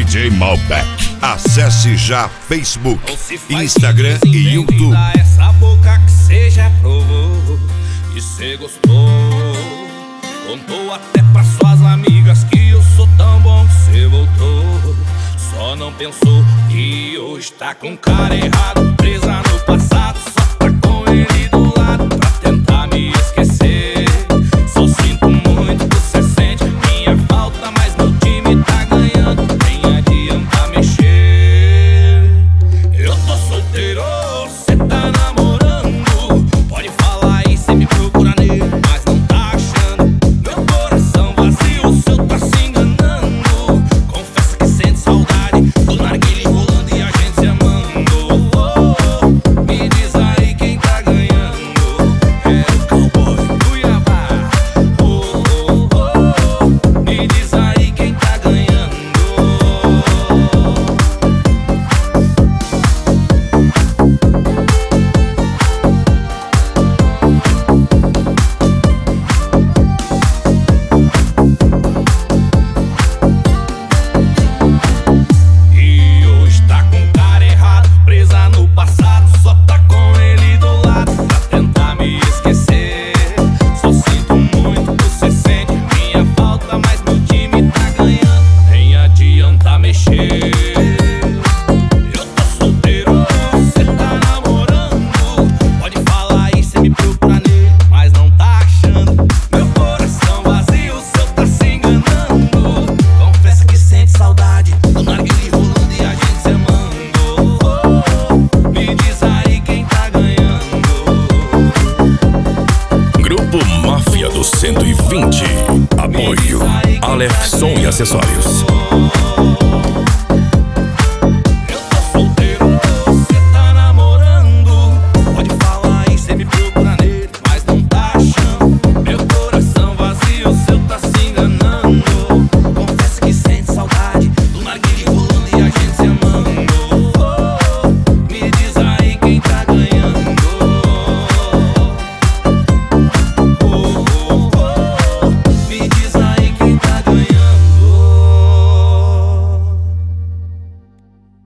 DJ Malbec. Acesse já Facebook, Instagram e YouTube. Essa boca que cê já provou e cê gostou. Contou até pra suas amigas que eu sou tão bom que cê voltou. Só não pensou que hoje tá com o cara errado, presa no passado, só tá com ele do lado pra tentar me esquecer. Só sinto muito que cê sente minha falta, mas meu time tá ganhando, nem adianta mexer. Eu tô solteiro, cê tá namorando, pode falar aí, cê me procura nele, mas não tá achando. Meu coração vazio, o seu tá se enganando. Confessa que sente saudade do narguilé rolando e a gente se amando. Me diz aí quem tá ganhando. É o cowboy Cuiabá. Me diz aí quem tá ganhando. E hoje tá com o cara errado, presa no passado, só tá com ele do lado pra tentar me esquecer. Só sinto muito que cê sente minha falta, mas meu time tá ganhando, nem adianta mexer. Eu tô solteiro, cê tá namorando, pode falar aí, cê me procura nele, mas não tá achando. Meu coração vazio, o seu tá se enganando. Confessa que sente saudade do narguilé rolando e a gente se amando. Me diz aí quem tá ganhando. Grupo Máfia do 120. Apoio Aleph Som e Acessórios.